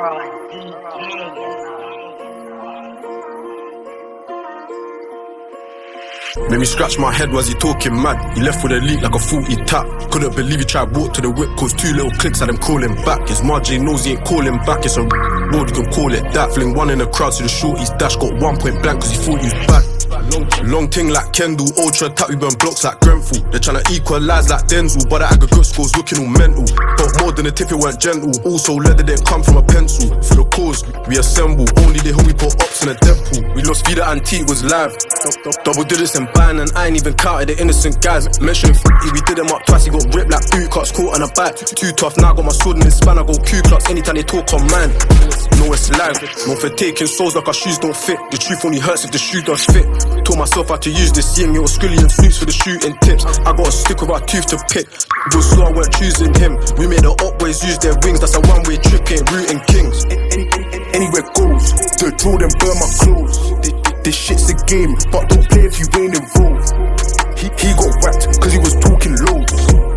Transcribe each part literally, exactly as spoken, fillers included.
Made me scratch my head, was he talking mad? He left with a leak like a faulty tap. Couldn't believe he tried walk to the whip, cause two little clicks had him crawling back. His Margie knows he ain't calling back. It's a road, you can call it that. Fling one in the crowd, so the shorty's dash got one point blank cause he thought he was bad. Long, long ting like Kendall, ultra tap, we burn blocks like Grenfell. They're trying to equalise like Denzel, but the aggregate scores looking all mental. Got more than a tip, it weren't gentle. Also, leather didn't come from a pencil. For the cause, we assemble. Only they hope we put ops in a Deadpool. We lost Vida Antique was live. Double digits and buying, and I ain't even counted the innocent guys. Mentioning fifty, we did them up twice. He got ripped like boot cuts, caught on a bite. Too tough, now I got my sword in his span. I go Q-clucks anytime they talk on mine. No, it's live. No for taking souls like our shoes don't fit. The truth only hurts if the shoe does fit. Taught myself how to use this young, it was Scully and Snoops for the shooting tips. I got a stick with our tooth to pick. It was so I weren't choosing him. We made the up boys use their wings. That's a one-way trip, ain't rooting kings. Anywhere goes, the draw then burn my clothes. This shit's a game, but don't play if you ain't involved. He, he got whacked cause he was talking loads.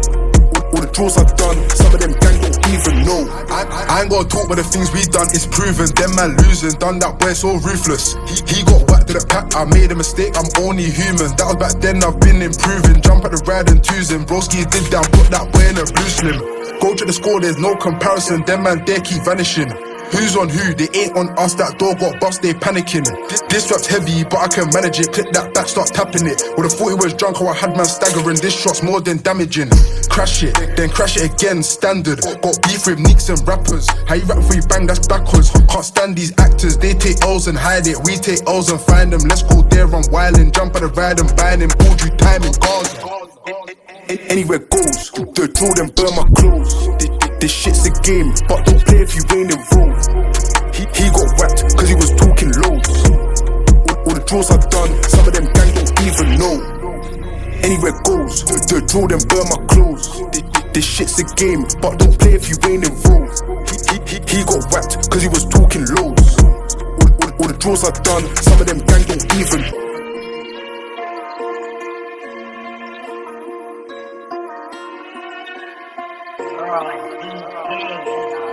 All the draws I've done, some of them gang don't even know. I, I ain't gotta talk about the things we done, it's proven. Them man losing, done that boy so ruthless. He, he got back to the pack, I made a mistake, I'm only human. That was back then, I've been improving. Jump at the ride and twosing. Broski did that, put that boy in a blue slim. Go to the score, there's no comparison. Them man there keep vanishing. Who's on who? They ain't on us, that door got bust, they panicking. This, this rap's heavy, but I can manage it. Click that back, start tapping it. Would've thought he was drunk, how I had man staggering. This shot's more than damaging. Crash it, then crash it again, standard. Got beef with neeks and rappers. How you rap before you bang, that's backwards. Can't stand these actors, they take L's and hide it. We take L's and find them. Let's go there, I'm wildin'. Jump at the ride and buying him. Bought you time in Gaza. Anywhere goes, the draw then burn my clothes. This shit's a game, but don't play if you ain't involved. He, he got whacked cause he was talking loads. All, all the draws I've done, some of them gang don't even know. Anywhere goes, the, the draw then burn my clothes. This, this shit's a game, but don't play if you ain't involved. He, he, he got whacked cause he was talking loads. All, all, all the draws I've done, some of them gang don't even know. Oh,